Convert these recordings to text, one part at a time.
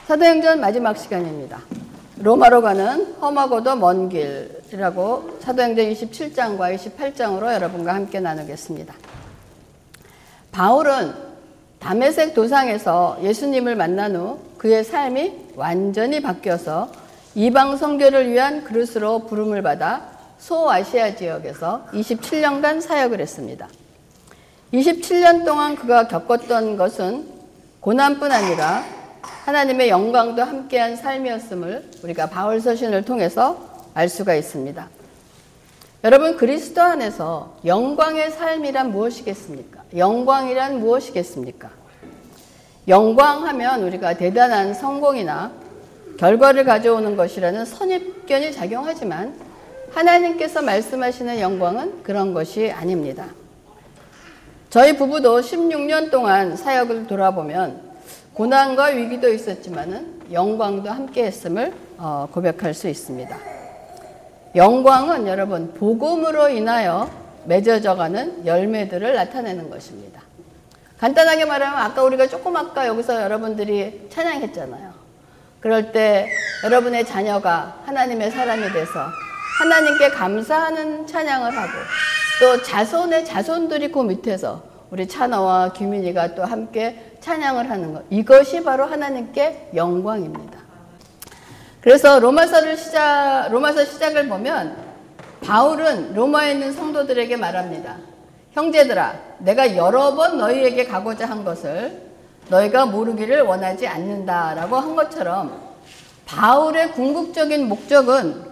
사도행전 마지막 시간입니다. 로마로 가는 험하고도 먼 길이라고 사도행전 27장과 28장으로 여러분과 함께 나누겠습니다. 바울은 다메섹 도상에서 예수님을 만난 후 그의 삶이 완전히 바뀌어서 이방 선교를 위한 그릇으로 부름을 받아 소아시아 지역에서 27년간 사역을 했습니다. 27년 동안 그가 겪었던 것은 고난뿐 아니라 하나님의 영광도 함께한 삶이었음을 우리가 바울 서신을 통해서 알 수가 있습니다. 여러분, 그리스도 안에서 영광의 삶이란 무엇이겠습니까? 영광이란 무엇이겠습니까? 영광하면 우리가 대단한 성공이나 결과를 가져오는 것이라는 선입견이 작용하지만 하나님께서 말씀하시는 영광은 그런 것이 아닙니다. 저희 부부도 16년 동안 사역을 돌아보면 고난과 위기도 있었지만은 영광도 함께 했음을 고백할 수 있습니다. 영광은 여러분 복음으로 인하여 맺어져가는 열매들을 나타내는 것입니다. 간단하게 말하면 아까 우리가 조금 아까 여기서 여러분들이 찬양했잖아요. 그럴 때 여러분의 자녀가 하나님의 사람이 돼서 하나님께 감사하는 찬양을 하고 또 자손의 자손들이 그 밑에서 우리 찬호와 규민이가 또 함께 찬양을 하는 것, 이것이 바로 하나님께 영광입니다. 그래서 로마서 시작을 보면 바울은 로마에 있는 성도들에게 말합니다. 형제들아, 내가 여러 번 너희에게 가고자 한 것을 너희가 모르기를 원하지 않는다라고 한 것처럼 바울의 궁극적인 목적은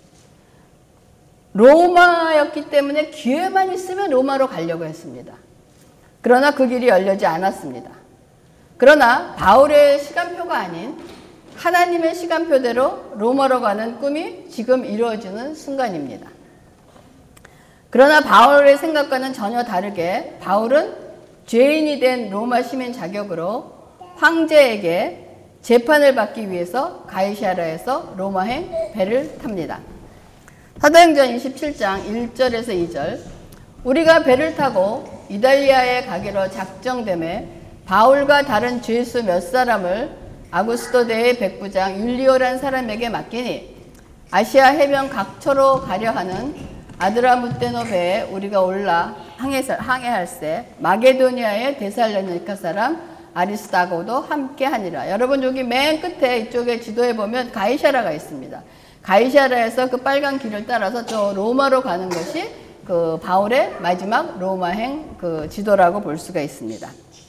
로마였기 때문에 기회만 있으면 로마로 가려고 했습니다. 그러나 그 길이 열리지 않았습니다. 그러나 바울의 시간표가 아닌 하나님의 시간표대로 로마로 가는 꿈이 지금 이루어지는 순간입니다. 그러나 바울의 생각과는 전혀 다르게 바울은 죄인이 된 로마 시민 자격으로 황제에게 재판을 받기 위해서 가이사랴에서 로마행 배를 탑니다. 사도행전 27장 1절에서 2절, 우리가 배를 타고 이달리아에 가기로 작정되매 바울과 다른 죄수 몇 사람을 아구스토대의 백부장 율리오란 사람에게 맡기니 아시아 해변 각처로 가려 하는 아드라무테노 배에 우리가 올라 항해할세 마게도니아의 데살로니가 사람 아리스다고도 함께 하니라. 여러분, 여기 맨 끝에 이쪽에 지도에 보면 가이사랴가 있습니다. 가이사랴에서 그 빨간 길을 따라서 저 로마로 가는 것이 그 바울의 마지막 로마행 그 지도라고 볼 수가 있습니다.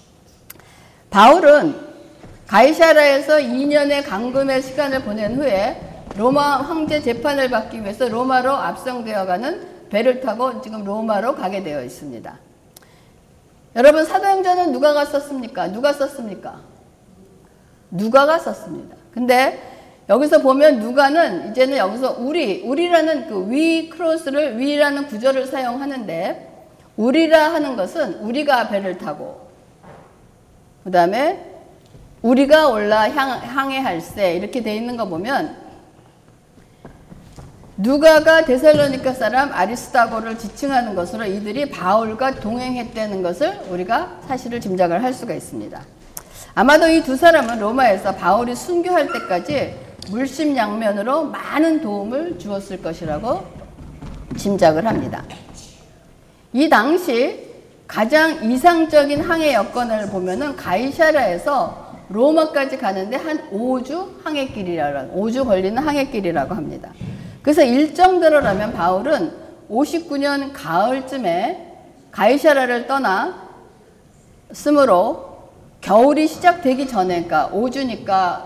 바울은 가이사랴에서 2년의 감금의 시간을 보낸 후에 로마 황제 재판을 받기 위해서 로마로 압송되어가는 배를 타고 지금 로마로 가게 되어 있습니다. 여러분, 사도행전은 누가가 썼습니까? 누가 썼습니까? 누가가 썼습니다. 근데 여기서 보면 누가는 이제는 여기서 우리라는 그 위라는 구절을 사용하는데 우리라 하는 것은 우리가 배를 타고 그 다음에 우리가 올라 항해할세 이렇게 돼 있는 거 보면 누가가 데살로니가 사람 아리스다고를 지칭하는 것으로 이들이 바울과 동행했다는 것을 우리가 사실을 짐작을 할 수가 있습니다. 아마도 이 두 사람은 로마에서 바울이 순교할 때까지 물심양면으로 많은 도움을 주었을 것이라고 짐작을 합니다. 이 당시 가장 이상적인 항해 여건을 보면은 가이사랴에서 로마까지 가는데 한 5주 걸리는 항해길이라고 합니다. 그래서 일정대로라면 바울은 59년 가을쯤에 가이사랴를 떠났으므로 겨울이 시작되기 전에, 그러니까 5주니까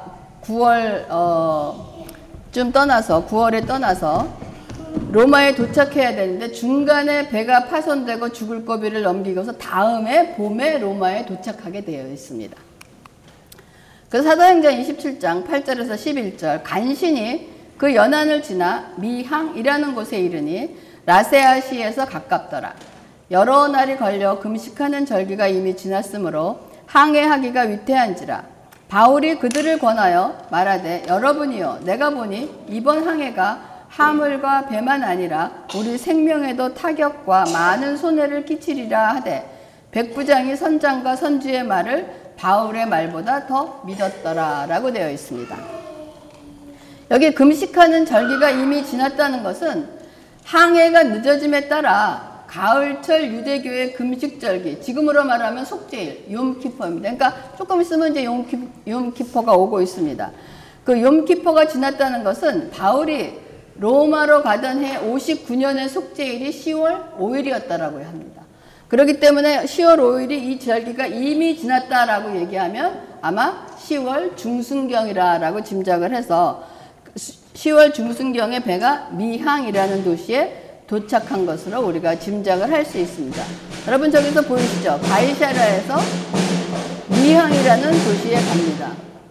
9월에 떠나서 로마에 도착해야 되는데 중간에 배가 파손되고 죽을 고비를 넘기고서 다음에 봄에 로마에 도착하게 되어 있습니다. 그래서 사도행전 27장 8절에서 11절, 간신히 그 연안을 지나 미항이라는 곳에 이르니 라세아시에서 가깝더라. 여러 날이 걸려 금식하는 절기가 이미 지났으므로 항해하기가 위태한지라. 바울이 그들을 권하여 말하되 여러분이여, 내가 보니 이번 항해가 화물과 배만 아니라 우리 생명에도 타격과 많은 손해를 끼치리라 하되 백부장이 선장과 선주의 말을 바울의 말보다 더 믿었더라 라고 되어 있습니다. 여기 금식하는 절기가 이미 지났다는 것은 항해가 늦어짐에 따라 가을철 유대교의 금식절기, 지금으로 말하면 속죄일, 욤키퍼입니다. 그러니까 조금 있으면 이제 욤키퍼가 오고 있습니다. 그 욤키퍼가 지났다는 것은 바울이 로마로 가던 해 59년의 속죄일이 10월 5일이었다라고 합니다. 그렇기 때문에 10월 5일이 이 절기가 이미 지났다라고 얘기하면 아마 10월 중순경이라고 짐작을 해서 10월 중순경에 배가 미항이라는 도시에 도착한 것으로 우리가 짐작을 할 수 있습니다. 여러분 저기서 보이시죠? 바이샤라에서 미항이라는 도시에 갑니다.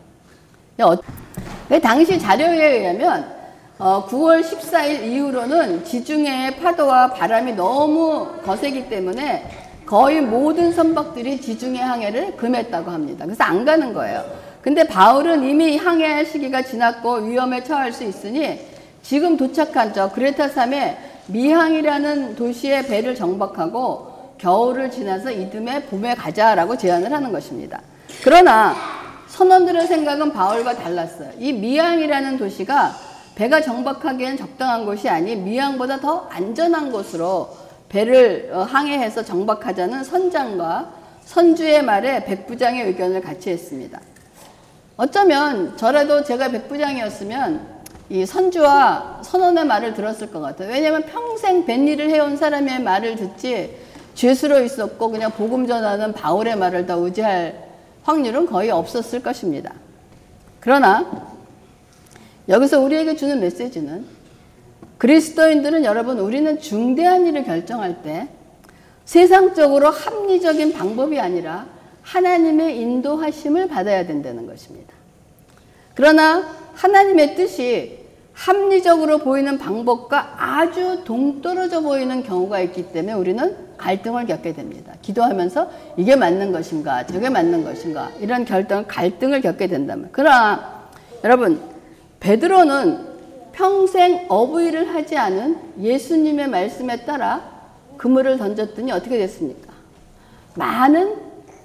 당시 자료에 의하면 9월 14일 이후로는 지중해의 파도와 바람이 너무 거세기 때문에 거의 모든 선박들이 지중해 항해를 금했다고 합니다. 그래서 안 가는 거예요. 근데 바울은 이미 항해할 시기가 지났고 위험에 처할 수 있으니 지금 도착한 저 그레타 섬의 미항이라는 도시의 배를 정박하고 겨울을 지나서 이듬해 봄에 가자라고 제안을 하는 것입니다. 그러나 선원들의 생각은 바울과 달랐어요. 이 미항이라는 도시가 배가 정박하기엔 적당한 곳이 아닌 미항보다 더 안전한 곳으로 배를 항해해서 정박하자는 선장과 선주의 말에 백부장의 의견을 같이 했습니다. 어쩌면 저라도 제가 백부장이었으면 이 선주와 선원의 말을 들었을 것 같아요. 왜냐하면 평생 뱃일을 해온 사람의 말을 듣지 죄수로 있었고 그냥 복음 전하는 바울의 말을 더 의지할 확률은 거의 없었을 것입니다. 그러나 여기서 우리에게 주는 메시지는 그리스도인들은 여러분 우리는 중대한 일을 결정할 때 세상적으로 합리적인 방법이 아니라 하나님의 인도하심을 받아야 된다는 것입니다. 그러나 하나님의 뜻이 합리적으로 보이는 방법과 아주 동떨어져 보이는 경우가 있기 때문에 우리는 갈등을 겪게 됩니다. 기도하면서 이게 맞는 것인가 저게 맞는 것인가 이런 갈등을 겪게 된다면 그러나 여러분 베드로는 평생 어부일을 하지 않은 예수님의 말씀에 따라 그물을 던졌더니 어떻게 됐습니까? 많은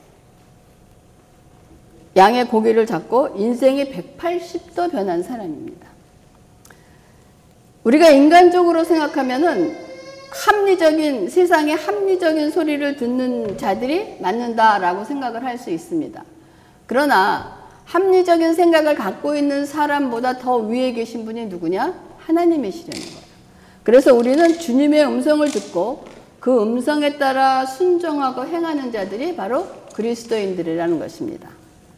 양의 고기를 잡고 인생이 180도 변한 사람입니다. 우리가 인간적으로 생각하면은 합리적인 세상의 합리적인 소리를 듣는 자들이 맞는다라고 생각을 할 수 있습니다. 그러나 합리적인 생각을 갖고 있는 사람보다 더 위에 계신 분이 누구냐? 하나님이시라는 거예요. 그래서 우리는 주님의 음성을 듣고 그 음성에 따라 순종하고 행하는 자들이 바로 그리스도인들이라는 것입니다.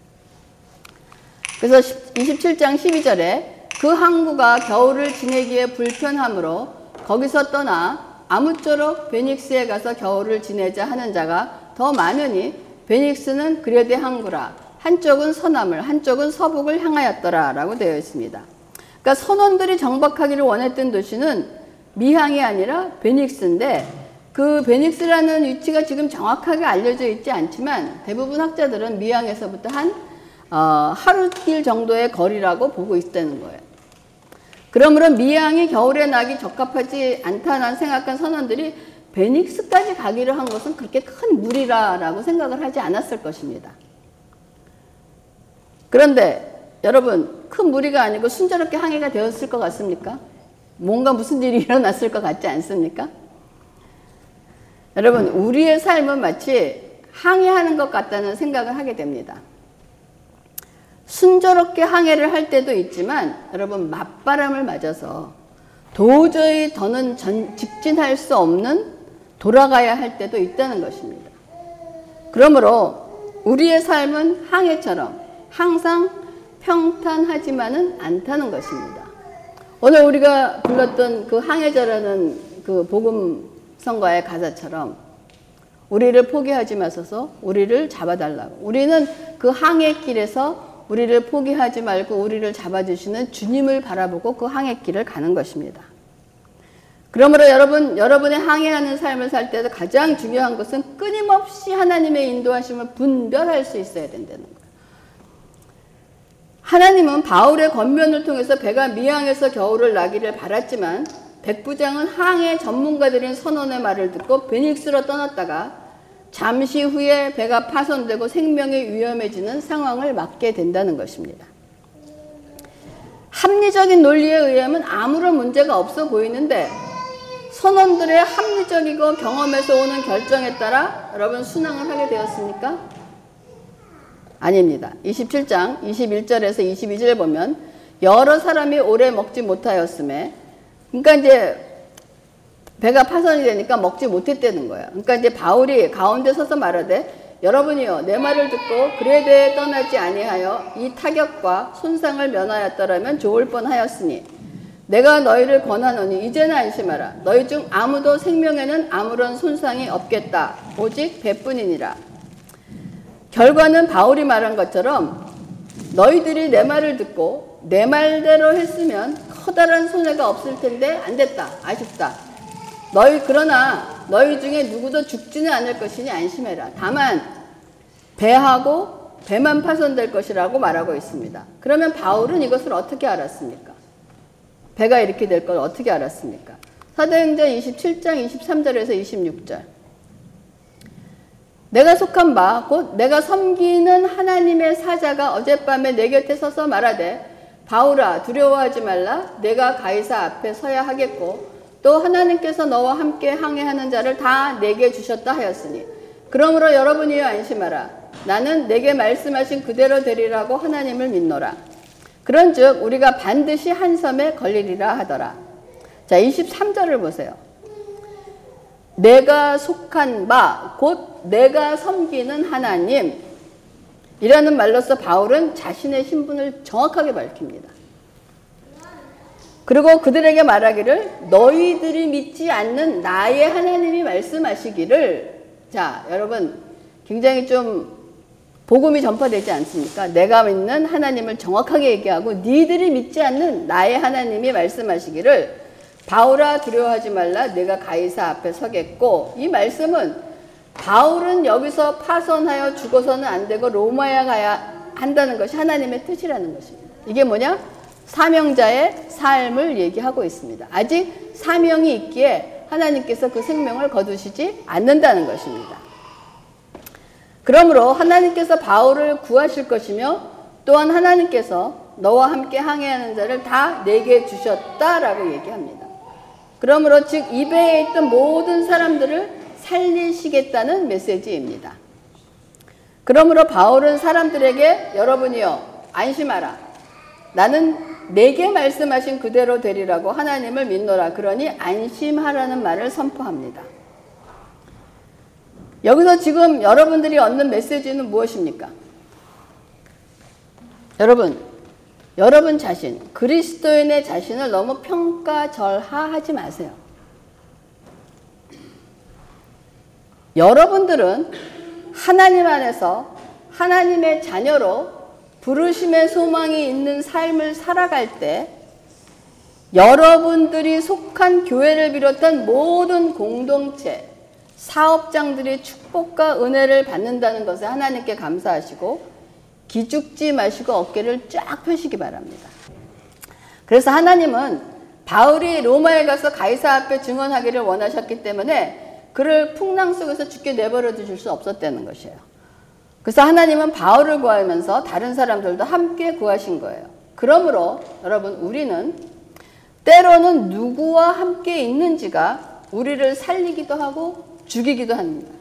그래서 27장 12절에 그 항구가 겨울을 지내기에 불편하므로 거기서 떠나 아무쪼록 베닉스에 가서 겨울을 지내자 하는 자가 더 많으니 베닉스는 그레데 항구라 한쪽은 서남을 한쪽은 서북을 향하였더라 라고 되어 있습니다. 그러니까 선원들이 정박하기를 원했던 도시는 미항이 아니라 베닉스인데 그 베닉스라는 위치가 지금 정확하게 알려져 있지 않지만 대부분 학자들은 미항에서부터 한 하루길 정도의 거리라고 보고 있다는 거예요. 그러므로 미항이 겨울에 나기 적합하지 않다는 생각한 선원들이 베닉스까지 가기로 한 것은 그렇게 큰 무리라고 생각을 하지 않았을 것입니다. 그런데 여러분 큰 무리가 아니고 순조롭게 항해가 되었을 것 같습니까? 뭔가 무슨 일이 일어났을 것 같지 않습니까? 여러분 우리의 삶은 마치 항해하는 것 같다는 생각을 하게 됩니다. 순조롭게 항해를 할 때도 있지만 여러분 맞바람을 맞아서 도저히 더는 직진할 수 없는 돌아가야 할 때도 있다는 것입니다. 그러므로 우리의 삶은 항해처럼 항상 평탄하지만은 않다는 것입니다. 오늘 우리가 불렀던 그 항해자라는 그 복음 성가의 가사처럼 우리를 포기하지 마소서 우리를 잡아달라고 우리는 그 항해길에서 우리를 포기하지 말고 우리를 잡아주시는 주님을 바라보고 그 항해길을 가는 것입니다. 그러므로 여러분의 항해하는 삶을 살 때도 가장 중요한 것은 끊임없이 하나님의 인도하심을 분별할 수 있어야 된다는 거예요. 하나님은 바울의 권면을 통해서 배가 미항에서 겨울을 나기를 바랐지만 백부장은 항해 전문가들인 선원의 말을 듣고 베닉스로 떠났다가 잠시 후에 배가 파손되고 생명이 위험해지는 상황을 맞게 된다는 것입니다. 합리적인 논리에 의하면 아무런 문제가 없어 보이는데 선원들의 합리적이고 경험에서 오는 결정에 따라 여러분 순항을 하게 되었습니까? 아닙니다. 27장 21절에서 22절 보면 여러 사람이 오래 먹지 못하였음에, 그러니까 이제 배가 파손이 되니까 먹지 못했다는 거예요. 그러니까 이제 바울이 가운데 서서 말하되 여러분이요 내 말을 듣고 그에 대해 떠나지 아니하여 이 타격과 손상을 면하였더라면 좋을 뻔하였으니 내가 너희를 권하노니 이제는 안심하라. 너희 중 아무도 생명에는 아무런 손상이 없겠다. 오직 배뿐이니라. 결과는 바울이 말한 것처럼 너희들이 내 말을 듣고 내 말대로 했으면 커다란 손해가 없을 텐데 안 됐다. 아쉽다. 그러나 너희 중에 누구도 죽지는 않을 것이니 안심해라. 다만 배하고 배만 파손될 것이라고 말하고 있습니다. 그러면 바울은 이것을 어떻게 알았습니까? 배가 이렇게 될 걸 어떻게 알았습니까? 사도행전 27장 23절에서 26절. 내가 속한 바 곧 내가 섬기는 하나님의 사자가 어젯밤에 내 곁에 서서 말하되 바울아 두려워하지 말라. 내가 가이사 앞에 서야 하겠고 또 하나님께서 너와 함께 항해하는 자를 다 내게 주셨다 하였으니 그러므로 여러분이여 안심하라. 나는 내게 말씀하신 그대로 되리라고 하나님을 믿노라. 그런즉 우리가 반드시 한 섬에 걸리리라 하더라. 자, 23절을 보세요. 내가 속한 바 곧 내가 섬기는 하나님 이라는 말로써 바울은 자신의 신분을 정확하게 밝힙니다. 그리고 그들에게 말하기를 너희들이 믿지 않는 나의 하나님이 말씀하시기를, 자 여러분 굉장히 좀 복음이 전파되지 않습니까? 내가 믿는 하나님을 정확하게 얘기하고 니들이 믿지 않는 나의 하나님이 말씀하시기를 바울아 두려워하지 말라. 내가 가이사 앞에 서겠고, 이 말씀은 바울은 여기서 파손하여 죽어서는 안 되고 로마에 가야 한다는 것이 하나님의 뜻이라는 것입니다. 이게 뭐냐? 사명자의 삶을 얘기하고 있습니다. 아직 사명이 있기에 하나님께서 그 생명을 거두시지 않는다는 것입니다. 그러므로 하나님께서 바울을 구하실 것이며 또한 하나님께서 너와 함께 항해하는 자를 다 내게 주셨다라고 얘기합니다. 그러므로 즉 이 배에 있던 모든 사람들을 살리시겠다는 메시지입니다. 그러므로 바울은 사람들에게 여러분이여 안심하라. 나는 내게 말씀하신 그대로 되리라고 하나님을 믿노라. 그러니 안심하라는 말을 선포합니다. 여기서 지금 여러분들이 얻는 메시지는 무엇입니까? 여러분 자신, 그리스도인의 자신을 너무 평가절하하지 마세요. 여러분들은 하나님 안에서 하나님의 자녀로 부르심의 소망이 있는 삶을 살아갈 때 여러분들이 속한 교회를 비롯한 모든 공동체, 사업장들이 축복과 은혜를 받는다는 것에 하나님께 감사하시고 기죽지 마시고 어깨를 쫙 펴시기 바랍니다. 그래서 하나님은 바울이 로마에 가서 가이사 앞에 증언하기를 원하셨기 때문에 그를 풍랑 속에서 죽게 내버려 두실 수 없었다는 것이에요. 그래서 하나님은 바울을 구하면서 다른 사람들도 함께 구하신 거예요. 그러므로 여러분 우리는 때로는 누구와 함께 있는지가 우리를 살리기도 하고 죽이기도 합니다.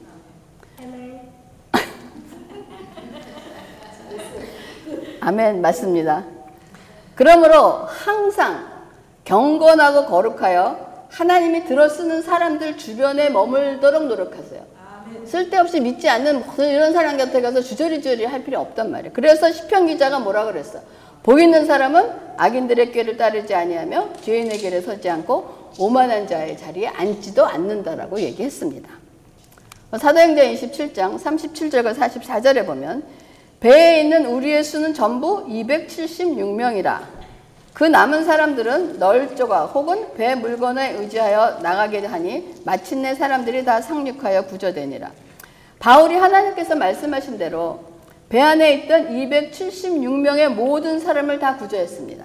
아멘, 맞습니다. 그러므로 항상 경건하고 거룩하여 하나님이 들어쓰는 사람들 주변에 머물도록 노력하세요. 쓸데없이 믿지 않는 이런 사람 곁에 가서 주저리주저리 할 필요 없단 말이에요. 그래서 시편 기자가 뭐라 그랬어? 복 있는 사람은 악인들의 꾀를 따르지 아니하며 죄인의 길에 서지 않고 오만한 자의 자리에 앉지도 않는다라고 얘기했습니다. 사도행전 27장 37절과 44절에 보면 배에 있는 우리의 수는 전부 276명이라. 그 남은 사람들은 널조가 혹은 배 물건에 의지하여 나가게 하니 마침내 사람들이 다 상륙하여 구조되니라. 바울이 하나님께서 말씀하신 대로 배 안에 있던 276명의 모든 사람을 다 구조했습니다.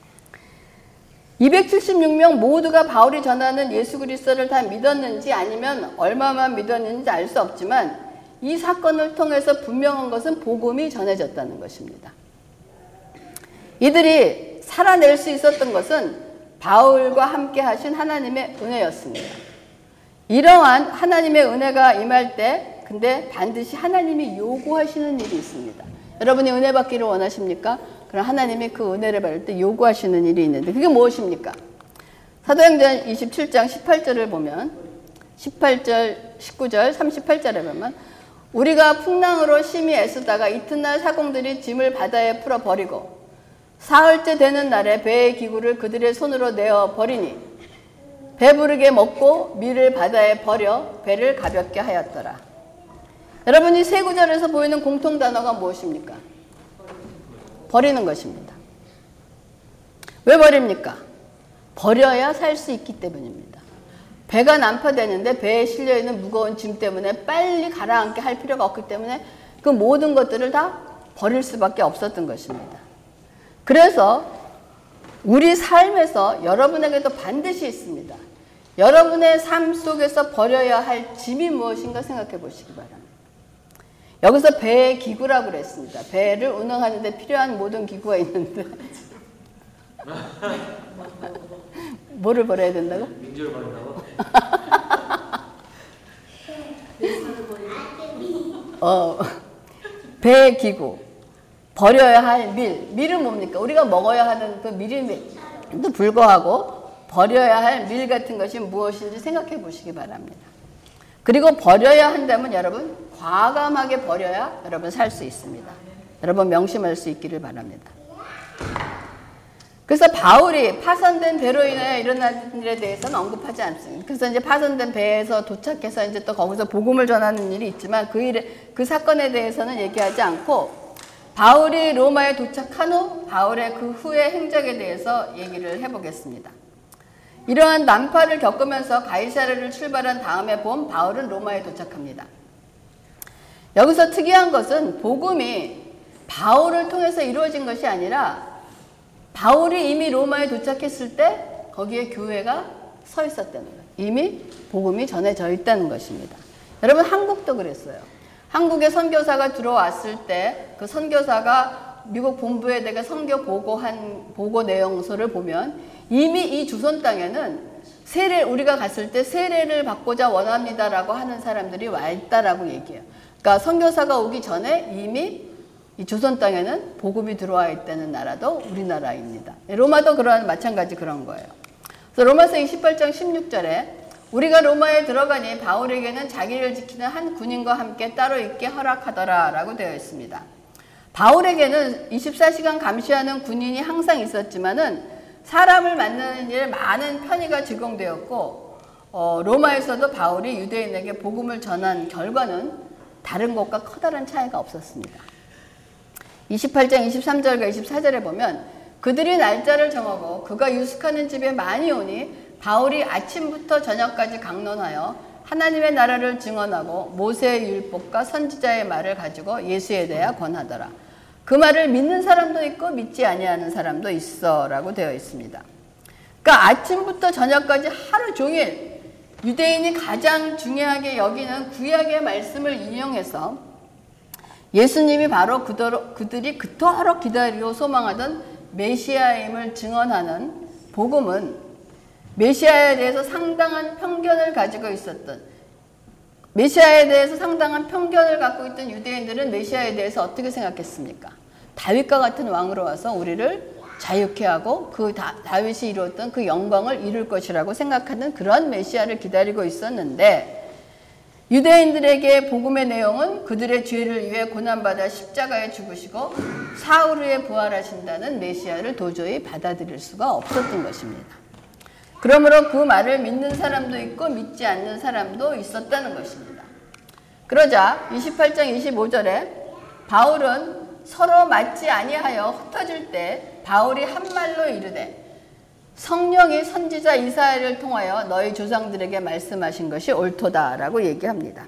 276명 모두가 바울이 전하는 예수 그리스도를 다 믿었는지 아니면 얼마만 믿었는지 알 수 없지만 이 사건을 통해서 분명한 것은 복음이 전해졌다는 것입니다. 이들이 살아낼 수 있었던 것은 바울과 함께 하신 하나님의 은혜였습니다. 이러한 하나님의 은혜가 임할 때 근데 반드시 하나님이 요구하시는 일이 있습니다. 여러분이 은혜 받기를 원하십니까? 그럼 하나님이 그 은혜를 받을 때 요구하시는 일이 있는데 그게 무엇입니까? 사도행전 27장 18절을 보면 18절, 19절, 38절에 보면 우리가 풍랑으로 심히 애쓰다가 이튿날 사공들이 짐을 바다에 풀어버리고 사흘째 되는 날에 배의 기구를 그들의 손으로 내어 버리니 배부르게 먹고 밀을 바다에 버려 배를 가볍게 하였더라. 여러분 이 세 구절에서 보이는 공통 단어가 무엇입니까? 버리는 것입니다. 왜 버립니까? 버려야 살 수 있기 때문입니다. 배가 난파되는데 배에 실려있는 무거운 짐 때문에 빨리 가라앉게 할 필요가 없기 때문에 그 모든 것들을 다 버릴 수밖에 없었던 것입니다. 그래서 우리 삶에서 여러분에게도 반드시 있습니다. 여러분의 삶 속에서 버려야 할 짐이 무엇인가 생각해 보시기 바랍니다. 여기서 배의 기구라고 그랬습니다. 배를 운항하는 데 필요한 모든 기구가 있는데 뭐를 버려야 된다고? 민주를 버린다고? 배의 기구, 버려야 할 밀. 밀은 뭡니까? 우리가 먹어야 하는 그 밀임에도 불구하고 버려야 할 밀 같은 것이 무엇인지 생각해 보시기 바랍니다. 그리고 버려야 한다면 여러분 과감하게 버려야 여러분 살 수 있습니다. 여러분 명심할 수 있기를 바랍니다. 그래서 바울이 파손된 배로 인하여 일어난 일에 대해서는 언급하지 않습니다. 그래서 이제 파손된 배에서 도착해서 이제 또 거기서 복음을 전하는 일이 있지만 그 사건에 대해서는 얘기하지 않고 바울이 로마에 도착한 후 바울의 그 후의 행적에 대해서 얘기를 해보겠습니다. 이러한 난파를 겪으면서 가이사랴를 출발한 다음에 본 바울은 로마에 도착합니다. 여기서 특이한 것은 복음이 바울을 통해서 이루어진 것이 아니라 바울이 이미 로마에 도착했을 때 거기에 교회가 서 있었다는 거예요. 이미 복음이 전해져 있다는 것입니다. 여러분 한국도 그랬어요. 한국에 선교사가 들어왔을 때 그 선교사가 미국 본부에 대해 선교 보고 내용서를 보면 이미 이 주선 땅에는 우리가 갔을 때 세례를 받고자 원합니다라고 하는 사람들이 와 있다라고 얘기해요. 그러니까 선교사가 오기 전에 이미 이 조선 땅에는 복음이 들어와 있다는 나라도 우리나라입니다. 로마도 마찬가지 그런 거예요. 그래서 로마서 28장 16절에 우리가 로마에 들어가니 바울에게는 자기를 지키는 한 군인과 함께 따로 있게 허락하더라 라고 되어 있습니다. 바울에게는 24시간 감시하는 군인이 항상 있었지만은 사람을 만나는 일에 많은 편의가 제공되었고 로마에서도 바울이 유대인에게 복음을 전한 결과는 다른 곳과 커다란 차이가 없었습니다. 28장 23절과 24절에 보면 그들이 날짜를 정하고 그가 유숙하는 집에 많이 오니 바울이 아침부터 저녁까지 강론하여 하나님의 나라를 증언하고 모세의 율법과 선지자의 말을 가지고 예수에 대하여 권하더라. 그 말을 믿는 사람도 있고 믿지 아니하는 사람도 있어 라고 되어 있습니다. 그러니까 아침부터 저녁까지 하루 종일 유대인이 가장 중요하게 여기는 구약의 말씀을 인용해서 예수님이 바로 그들이 그토록 기다리고 소망하던 메시아임을 증언하는 복음은 메시아에 대해서 상당한 편견을 가지고 있었던 메시아에 대해서 상당한 편견을 갖고 있던 유대인들은 메시아에 대해서 어떻게 생각했습니까? 다윗과 같은 왕으로 와서 우리를 자유케 하고 그 다윗이 이루었던 그 영광을 이룰 것이라고 생각하는 그런 메시아를 기다리고 있었는데 유대인들에게 복음의 내용은 그들의 죄를 위해 고난받아 십자가에 죽으시고 사흘 후에 부활하신다는 메시아를 도저히 받아들일 수가 없었던 것입니다. 그러므로 그 말을 믿는 사람도 있고 믿지 않는 사람도 있었다는 것입니다. 그러자 28장 25절에 바울은 서로 맞지 아니하여 흩어질 때 바울이 한 말로 이르되 성령이 선지자 이사야를 통하여 너희 조상들에게 말씀하신 것이 옳도다라고 얘기합니다.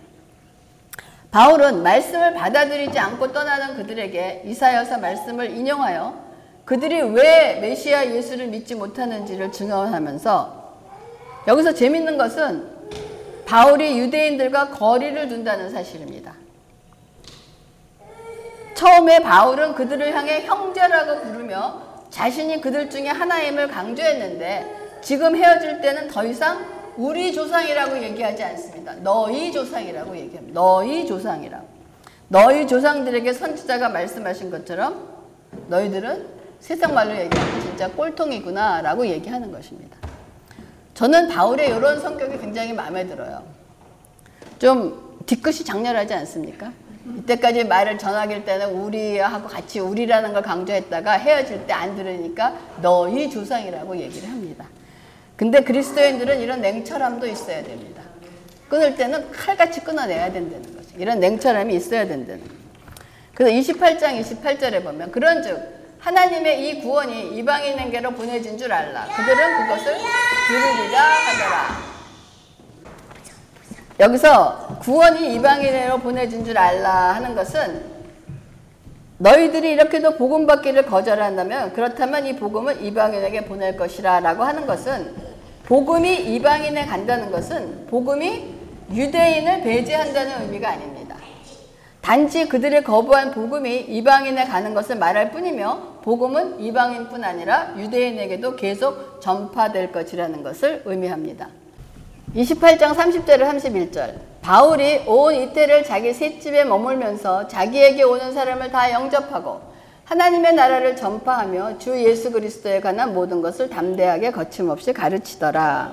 바울은 말씀을 받아들이지 않고 떠나는 그들에게 이사야서 말씀을 인용하여 그들이 왜 메시아 예수를 믿지 못하는지를 증언하면서 여기서 재밌는 것은 바울이 유대인들과 거리를 둔다는 사실입니다. 처음에 바울은 그들을 향해 형제라고 부르며 자신이 그들 중에 하나임을 강조했는데 지금 헤어질 때는 더 이상 우리 조상이라고 얘기하지 않습니다. 너희 조상이라고 얘기합니다. 너희 조상이라고. 너희 조상들에게 선지자가 말씀하신 것처럼 너희들은 세상 말로 얘기하면 진짜 꼴통이구나 라고 얘기하는 것입니다. 저는 바울의 이런 성격이 굉장히 마음에 들어요. 좀 뒤끝이 장렬하지 않습니까? 이때까지 말을 전하길 때는 우리하고 같이 우리라는 걸 강조했다가 헤어질 때 안 들으니까 너희 조상이라고 얘기를 합니다. 근데 그리스도인들은 이런 냉철함도 있어야 됩니다. 끊을 때는 칼같이 끊어내야 된다는 거죠. 이런 냉철함이 있어야 된다는 거죠. 그래서 28장 28절에 보면 그런즉 하나님의 이 구원이 이방인에게로 보내진 줄 알라. 그들은 그것을 들으리라 하더라. 여기서 구원이 이방인에게로 보내진 줄 알라 하는 것은 너희들이 이렇게도 복음 받기를 거절한다면 그렇다면 이 복음을 이방인에게 보낼 것이라 라고 하는 것은 복음이 이방인에 간다는 것은 복음이 유대인을 배제한다는 의미가 아닙니다. 단지 그들의 거부한 복음이 이방인에 가는 것을 말할 뿐이며 복음은 이방인뿐 아니라 유대인에게도 계속 전파될 것이라는 것을 의미합니다. 28장 30절에 31절 바울이 온 이태를 자기 셋집에 머물면서 자기에게 오는 사람을 다 영접하고 하나님의 나라를 전파하며 주 예수 그리스도에 관한 모든 것을 담대하게 거침없이 가르치더라.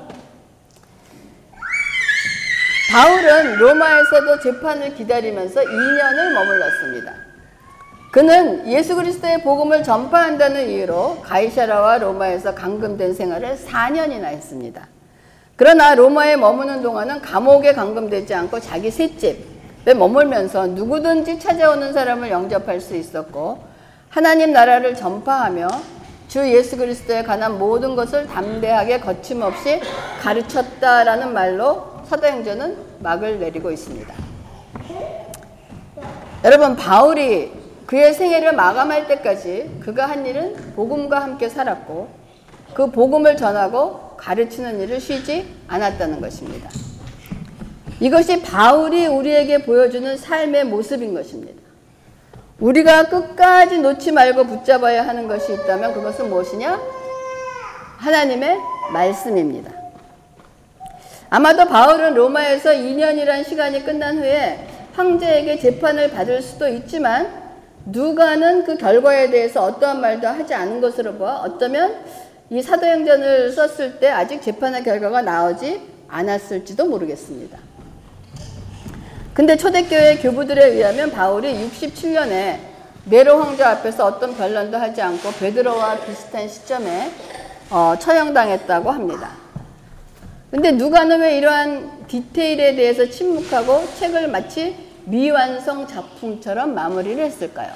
바울은 로마에서도 재판을 기다리면서 2년을 머물렀습니다. 그는 예수 그리스도의 복음을 전파한다는 이유로 가이사라와 로마에서 감금된 생활을 4년이나 했습니다. 그러나 로마에 머무는 동안은 감옥에 감금되지 않고 자기 셋집에 머물면서 누구든지 찾아오는 사람을 영접할 수 있었고 하나님 나라를 전파하며 주 예수 그리스도에 관한 모든 것을 담대하게 거침없이 가르쳤다라는 말로 사도행전은 막을 내리고 있습니다. 여러분, 바울이 그의 생애를 마감할 때까지 그가 한 일은 복음과 함께 살았고 그 복음을 전하고 가르치는 일을 쉬지 않았다는 것입니다. 이것이 바울이 우리에게 보여주는 삶의 모습인 것입니다. 우리가 끝까지 놓지 말고 붙잡아야 하는 것이 있다면 그것은 무엇이냐? 하나님의 말씀입니다. 아마도 바울은 로마에서 2년이란 시간이 끝난 후에 황제에게 재판을 받을 수도 있지만 누가는 그 결과에 대해서 어떠한 말도 하지 않은 것으로 보아 어쩌면 이 사도행전을 썼을 때 아직 재판의 결과가 나오지 않았을지도 모르겠습니다. 근데 초대교회 교부들에 의하면 바울이 67년에 네로 황제 앞에서 어떤 변론도 하지 않고 베드로와 비슷한 시점에 처형당했다고 합니다. 근데 누가는 왜 이러한 디테일에 대해서 침묵하고 책을 마치 미완성 작품처럼 마무리를 했을까요?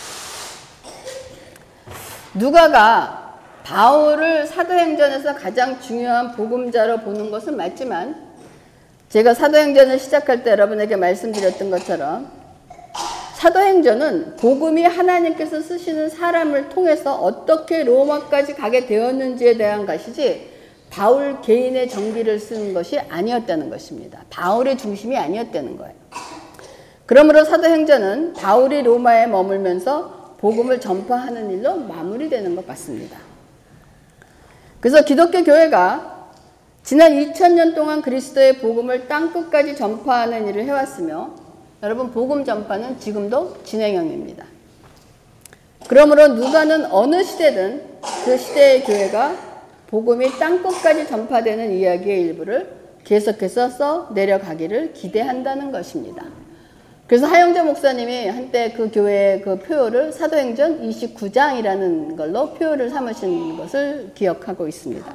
누가가 바울을 사도행전에서 가장 중요한 복음자로 보는 것은 맞지만 제가 사도행전을 시작할 때 여러분에게 말씀드렸던 것처럼 사도행전은 복음이 하나님께서 쓰시는 사람을 통해서 어떻게 로마까지 가게 되었는지에 대한 것이지 바울 개인의 정기를 쓰는 것이 아니었다는 것입니다. 바울의 중심이 아니었다는 거예요. 그러므로 사도행전은 바울이 로마에 머물면서 복음을 전파하는 일로 마무리되는 것 같습니다. 그래서 기독교 교회가 지난 2000년 동안 그리스도의 복음을 땅끝까지 전파하는 일을 해왔으며 여러분 복음 전파는 지금도 진행형입니다. 그러므로 누가는 어느 시대든 그 시대의 교회가 복음이 땅끝까지 전파되는 이야기의 일부를 계속해서 써 내려가기를 기대한다는 것입니다. 그래서 하영재 목사님이 한때 그 교회의 그 표어를 사도행전 29장이라는 걸로 표어를 삼으신 것을 기억하고 있습니다.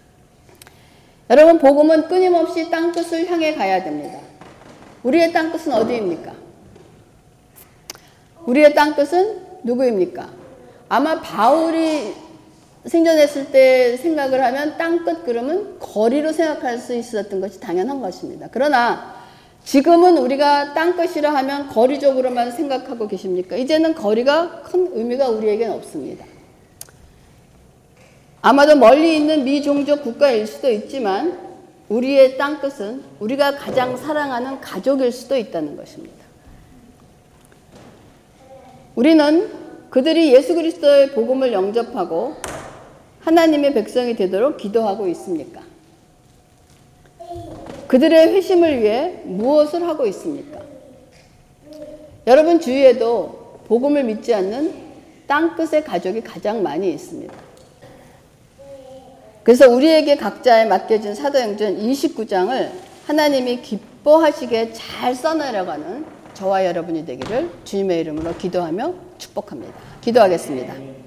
여러분, 복음은 끊임없이 땅끝을 향해 가야 됩니다. 우리의 땅끝은 어디입니까? 우리의 땅끝은 누구입니까? 아마 바울이 생전했을 때 생각을 하면 땅끝 그러면 거리로 생각할 수 있었던 것이 당연한 것입니다. 그러나 지금은 우리가 땅끝이라 하면 거리적으로만 생각하고 계십니까? 이제는 거리가 큰 의미가 우리에겐 없습니다. 아마도 멀리 있는 미종족 국가일 수도 있지만 우리의 땅끝은 우리가 가장 사랑하는 가족일 수도 있다는 것입니다. 우리는 그들이 예수 그리스도의 복음을 영접하고 하나님의 백성이 되도록 기도하고 있습니까? 그들의 회심을 위해 무엇을 하고 있습니까? 여러분 주위에도 복음을 믿지 않는 땅끝의 가족이 가장 많이 있습니다. 그래서 우리에게 각자에 맡겨진 사도행전 29장을 하나님이 기뻐하시게 잘 써내려가는 저와 여러분이 되기를 주님의 이름으로 기도하며 축복합니다. 기도하겠습니다.